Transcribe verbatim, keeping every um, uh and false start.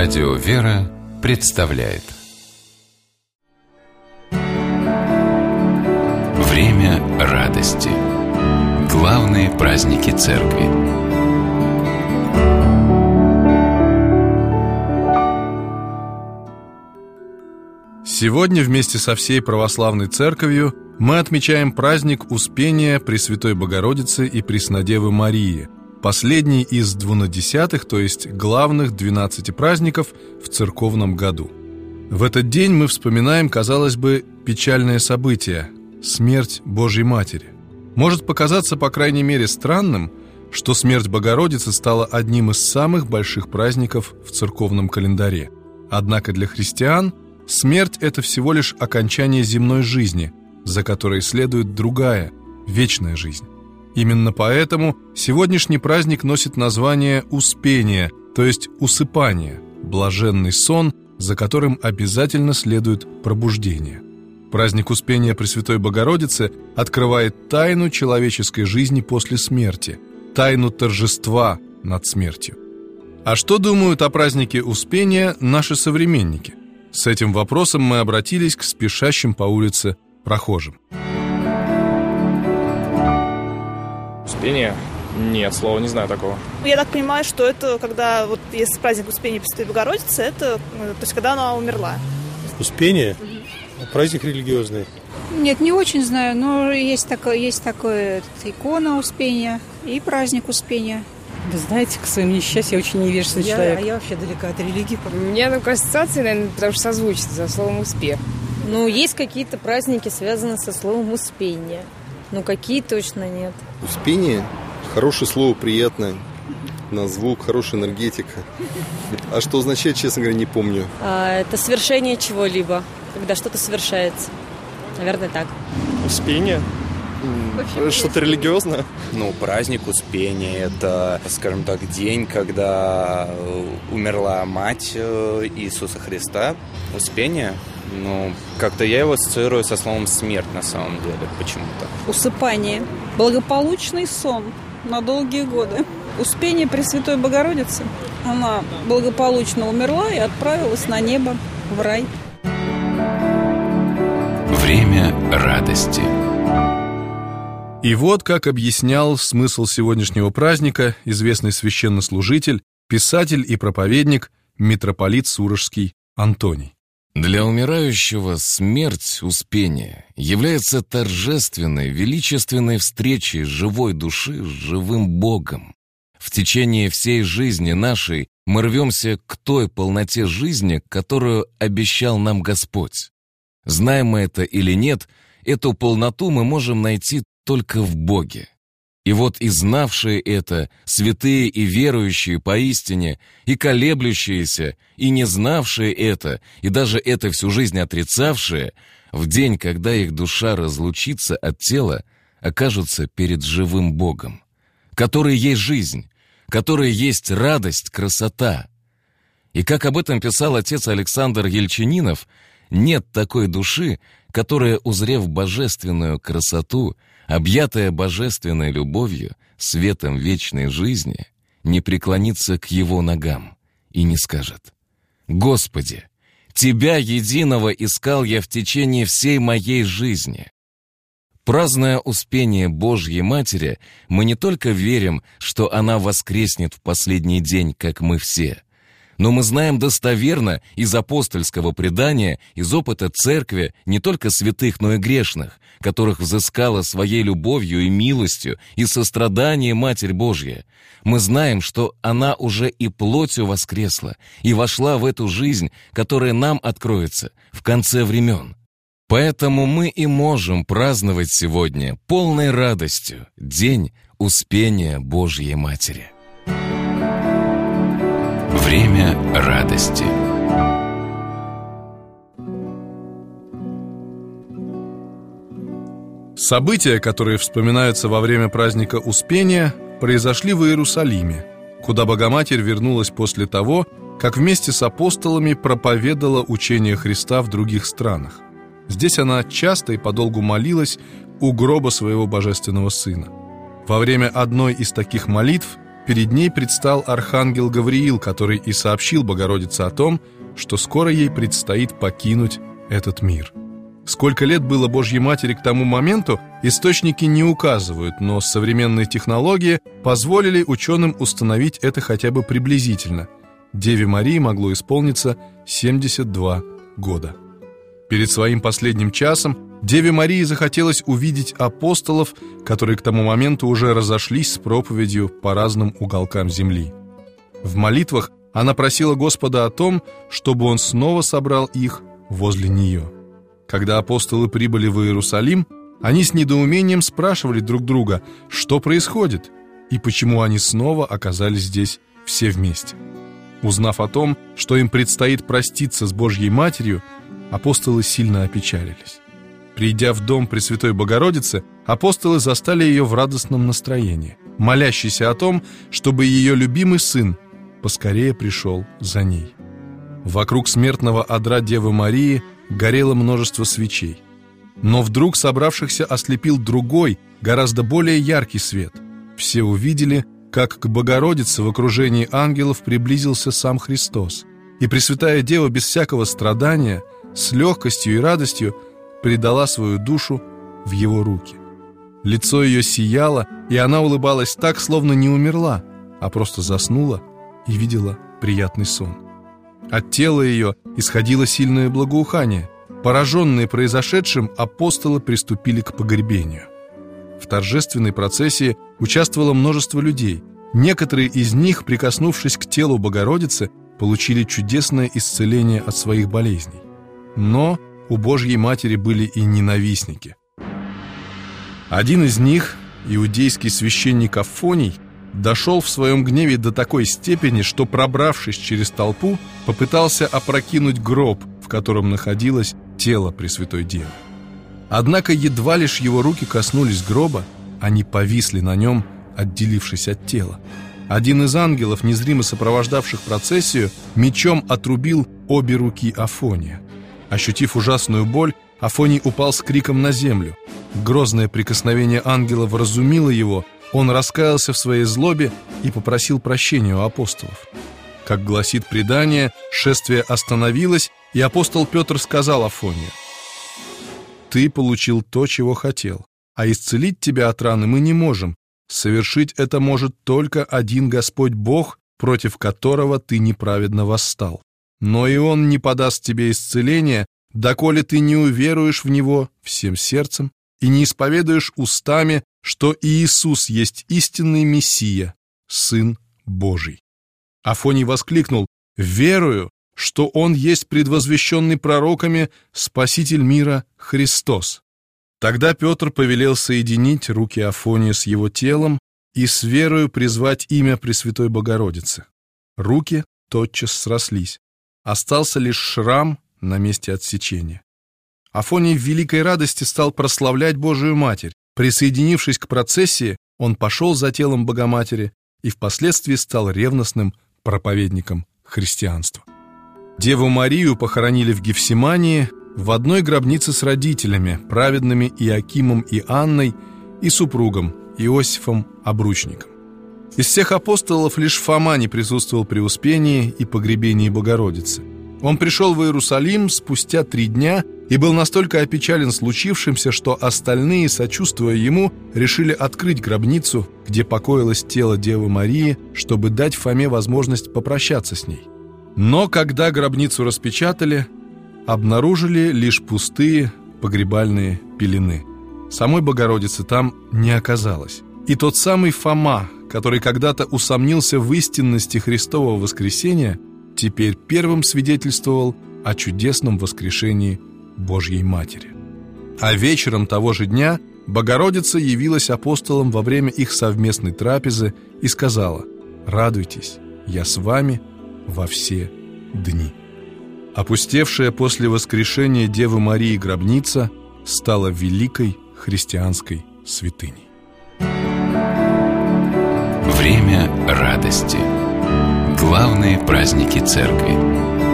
Радио «Вера» представляет Время радости. Главные праздники Церкви. Сегодня вместе со всей православной церковью мы отмечаем праздник Успения Пресвятой Богородицы и Преснодевы Марии, последний из двунадесятых, то есть главных двенадцати праздников в церковном году. В этот день мы вспоминаем, казалось бы, печальное событие – смерть Божьей Матери. Может показаться, по крайней мере, странным, что смерть Богородицы стала одним из самых больших праздников в церковном календаре. Однако для христиан смерть – это всего лишь окончание земной жизни, за которой следует другая, вечная жизнь. Именно поэтому сегодняшний праздник носит название Успения, то есть усыпание, блаженный сон, за которым обязательно следует пробуждение. Праздник Успения Пресвятой Богородицы открывает тайну человеческой жизни после смерти, тайну торжества над смертью. А что думают о празднике Успения наши современники? С этим вопросом мы обратились к спешащим по улице прохожим. Успение? Нет, слова не знаю такого. Я так понимаю, что это когда, вот если праздник Успения Пресвятой Богородицы, это, то есть когда она умерла. Успение? Праздник религиозный. Нет, не очень знаю, но есть такое, есть такое икона Успения и праздник Успения. Вы знаете, к своему несчастью, я очень невежественный я, человек. А я вообще далека от религии. Мне только ассоциации, наверное, потому что созвучно за словом «успех». Ну, есть какие-то праздники, связанные со словом «успение». Ну, какие точно нет. Успение? Хорошее слово, приятное. На звук, хорошая энергетика. А что означает, честно говоря, не помню. А, это свершение чего-либо, когда что-то совершается. Наверное, так. Успение? Что-то религиозное? Ну, праздник Успения – это, скажем так, день, когда умерла мать Иисуса Христа. Успение? Ну, как-то я его ассоциирую со словом «смерть» на самом деле, почему-то. Усыпание. Благополучный сон на долгие годы. Успение Пресвятой Богородицы. Она благополучно умерла и отправилась на небо, в рай. Время радости. И вот как объяснял смысл сегодняшнего праздника известный священнослужитель, писатель и проповедник, митрополит Сурожский Антоний. Для умирающего смерть Успения является торжественной, величественной встречей живой души с живым Богом. В течение всей жизни нашей мы рвемся к той полноте жизни, которую обещал нам Господь. Знаем мы это или нет, эту полноту мы можем найти только в Боге. И вот и знавшие это, святые и верующие поистине, и колеблющиеся, и не знавшие это, и даже это всю жизнь отрицавшие, в день, когда их душа разлучится от тела, окажутся перед живым Богом, который есть жизнь, который есть радость, красота. И как об этом писал отец Александр Ельчининов, нет такой души, которая, узрев божественную красоту, объятая божественной любовью, светом вечной жизни, не преклонится к его ногам и не скажет: «Господи, Тебя единого искал я в течение всей моей жизни». Празднуя Успение Божьей Матери, мы не только верим, что она воскреснет в последний день, как мы все, но мы знаем достоверно из апостольского предания, из опыта церкви, не только святых, но и грешных, которых взыскала своей любовью и милостью и состраданием Матерь Божья. Мы знаем, что она уже и плотью воскресла, и вошла в эту жизнь, которая нам откроется в конце времен. Поэтому мы и можем праздновать сегодня полной радостью День Успения Божьей Матери. Время радости. События, которые вспоминаются во время праздника Успения, произошли в Иерусалиме, куда Богоматерь вернулась после того, как вместе с апостолами проповедала учение Христа в других странах. Здесь она часто и подолгу молилась у гроба своего божественного Сына. Во время одной из таких молитв перед ней предстал архангел Гавриил, который и сообщил Богородице о том, что скоро ей предстоит покинуть этот мир. Сколько лет было Божьей Матери к тому моменту, источники не указывают, но современные технологии позволили ученым установить это хотя бы приблизительно. Деве Марии могло исполниться семьдесят два года. Перед своим последним часом Деве Марии захотелось увидеть апостолов, которые к тому моменту уже разошлись с проповедью по разным уголкам земли. В молитвах она просила Господа о том, чтобы Он снова собрал их возле нее. Когда апостолы прибыли в Иерусалим, они с недоумением спрашивали друг друга, что происходит и почему они снова оказались здесь все вместе. Узнав о том, что им предстоит проститься с Божьей Матерью, апостолы сильно опечалились. Придя в дом Пресвятой Богородицы, апостолы застали ее в радостном настроении, молящейся о том, чтобы ее любимый сын поскорее пришел за ней. Вокруг смертного одра Девы Марии горело множество свечей. Но вдруг собравшихся ослепил другой, гораздо более яркий свет. Все увидели, как к Богородице в окружении ангелов приблизился сам Христос, и Пресвятая Дева без всякого страдания, с легкостью и радостью предала свою душу в его руки. Лицо ее сияло, и она улыбалась так, словно не умерла, а просто заснула и видела приятный сон. От тела ее исходило сильное благоухание. Пораженные произошедшим, апостолы приступили к погребению. В торжественной процессии участвовало множество людей. Некоторые из них, прикоснувшись к телу Богородицы, получили чудесное исцеление от своих болезней. Но у Божьей Матери были и ненавистники. Один из них, иудейский священник Афоний, дошел в своем гневе до такой степени, что, пробравшись через толпу, попытался опрокинуть гроб, в котором находилось тело Пресвятой Девы. Однако едва лишь его руки коснулись гроба, они повисли на нем, отделившись от тела. Один из ангелов, незримо сопровождавших процессию, мечом отрубил обе руки Афония. Ощутив ужасную боль, Афоний упал с криком на землю. Грозное прикосновение ангела вразумило его. Он раскаялся в своей злобе и попросил прощения у апостолов. Как гласит предание, шествие остановилось, и апостол Петр сказал Афонию: «Ты получил то, чего хотел, а исцелить тебя от раны мы не можем. Совершить это может только один Господь Бог, против которого ты неправедно восстал. Но и Он не подаст тебе исцеления, доколе ты не уверуешь в Него всем сердцем и не исповедуешь устами, что Иисус есть истинный Мессия, Сын Божий». Афоний воскликнул: «Верую, что Он есть предвозвещенный пророками Спаситель мира Христос». Тогда Петр повелел соединить руки Афония с его телом и с верою призвать имя Пресвятой Богородицы. Руки тотчас срослись. Остался лишь шрам на месте отсечения. Афоний в великой радости стал прославлять Божию Матерь. Присоединившись к процессии, он пошел за телом Богоматери и впоследствии стал ревностным проповедником христианства. Деву Марию похоронили в Гефсимании, в одной гробнице с родителями, праведными Иоакимом и Анной, и супругом Иосифом Обручником. Из всех апостолов лишь Фома не присутствовал при успении и погребении Богородицы. Он пришел в Иерусалим спустя три дня и был настолько опечален случившимся, что остальные, сочувствуя ему, решили открыть гробницу, где покоилось тело Девы Марии, чтобы дать Фоме возможность попрощаться с ней. Но когда гробницу распечатали, обнаружили лишь пустые погребальные пелены. Самой Богородицы там не оказалось. И тот самый Фома, который когда-то усомнился в истинности Христового воскресения, теперь первым свидетельствовал о чудесном воскрешении Божьей Матери. А вечером того же дня Богородица явилась апостолам во время их совместной трапезы и сказала: «Радуйтесь, я с вами во все дни». Опустевшая после воскрешения Девы Марии гробница стала великой христианской святыней. Время радости. Главные праздники Церкви.